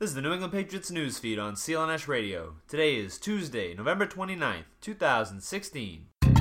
This is the New England Patriots news feed on CLNS Radio. Today is Tuesday, November 29th, 2016.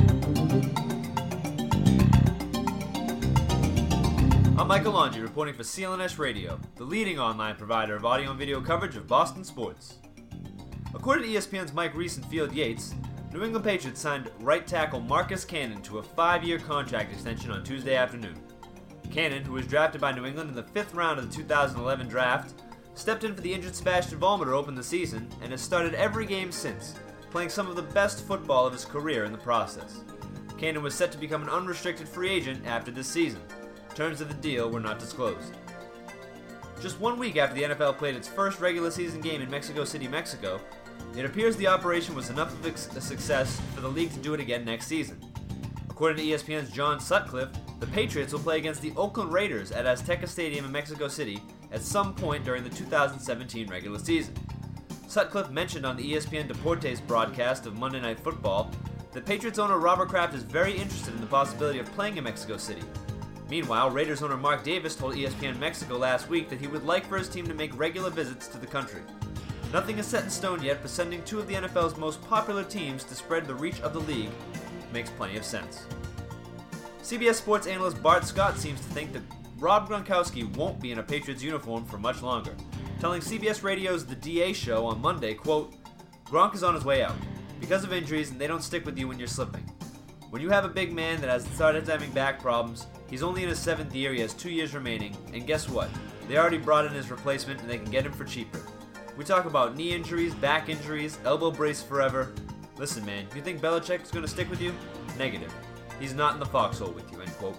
I'm Michael Laundrie reporting for CLNS Radio, the leading online provider of audio and video coverage of Boston sports. According to ESPN's Mike Reese and Field Yates, New England Patriots signed right tackle Marcus Cannon to a 5-year contract extension on Tuesday afternoon. Cannon, who was drafted by New England in the 5th round of the 2011 draft, stepped in for the injured Sebastian Vollmer to open the season and has started every game since, playing some of the best football of his career in the process. Cannon was set to become an unrestricted free agent after this season. Terms of the deal were not disclosed. Just 1 week after the NFL played its first regular season game in Mexico City, Mexico, it appears the operation was enough of a success for the league to do it again next season. According to ESPN's John Sutcliffe, the Patriots will play against the Oakland Raiders at Azteca Stadium in Mexico City at some point during the 2017 regular season. Sutcliffe mentioned on the ESPN Deportes broadcast of Monday Night Football that Patriots owner Robert Kraft is very interested in the possibility of playing in Mexico City. Meanwhile, Raiders owner Mark Davis told ESPN Mexico last week that he would like for his team to make regular visits to the country. Nothing is set in stone yet, but sending two of the NFL's most popular teams to spread the reach of the league makes plenty of sense. CBS Sports analyst Bart Scott seems to think that Rob Gronkowski won't be in a Patriots uniform for much longer, telling CBS Radio's The DA Show on Monday, quote, "Gronk is on his way out, because of injuries and they don't stick with you when you're slipping. When you have a big man that has started having back problems, he's only in his 7th year, he has 2 years remaining, and guess what? They already brought in his replacement and they can get him for cheaper. We talk about knee injuries, back injuries, elbow brace forever. Listen man, you think Belichick is going to stick with you? Negative. He's not in the foxhole with you," end quote.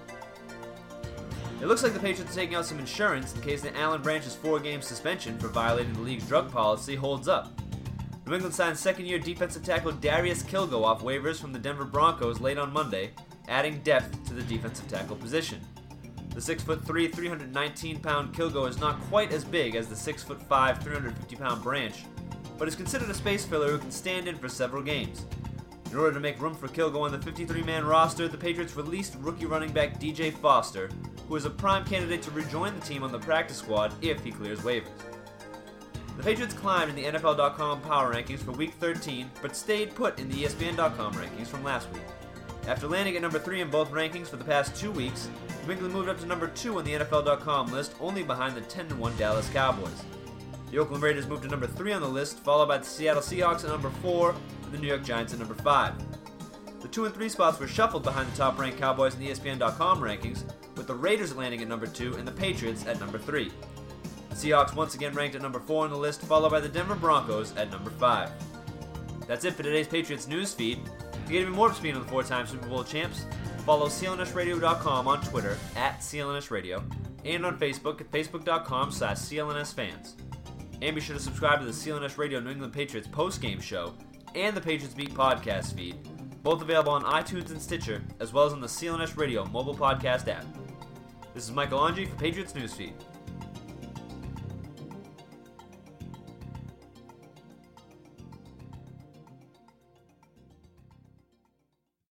It looks like the Patriots are taking out some insurance in case the Alan Branch's 4-game suspension for violating the league's drug policy holds up. New England signed second-year defensive tackle Darius Kilgo off waivers from the Denver Broncos late on Monday, adding depth to the defensive tackle position. The 6'3", 319-pound Kilgo is not quite as big as the 6'5", 350-pound Branch, but is considered a space filler who can stand in for several games. In order to make room for Kilgo on the 53-man roster, the Patriots released rookie running back DJ Foster, who is a prime candidate to rejoin the team on the practice squad if he clears waivers. The Patriots climbed in the NFL.com power rankings for Week 13, but stayed put in the ESPN.com rankings from last week. After landing at number 3 in both rankings for the past 2 weeks, New England moved up to number 2 on the NFL.com list, only behind the 10-1 Dallas Cowboys. The Oakland Raiders moved to number 3 on the list, followed by the Seattle Seahawks at number 4, and the New York Giants at number 5. The 2 and 3 spots were shuffled behind the top-ranked Cowboys in the ESPN.com rankings, with the Raiders landing at number 2 and the Patriots at number 3. The Seahawks once again ranked at number 4 on the list, followed by the Denver Broncos at number 5. That's it for today's Patriots news feed. To get even more up to speed on the 4-time Super Bowl champs, follow CLNSradio.com on Twitter at CLNSradio and on Facebook at Facebook.com/CLNSfans. And be sure to subscribe to the CLNS Radio New England Patriots post-game show and the Patriots Beat podcast feed, both available on iTunes and Stitcher, as well as on the CLNS Radio mobile podcast app. This is Michael Laundrie for Patriots Newsfeed.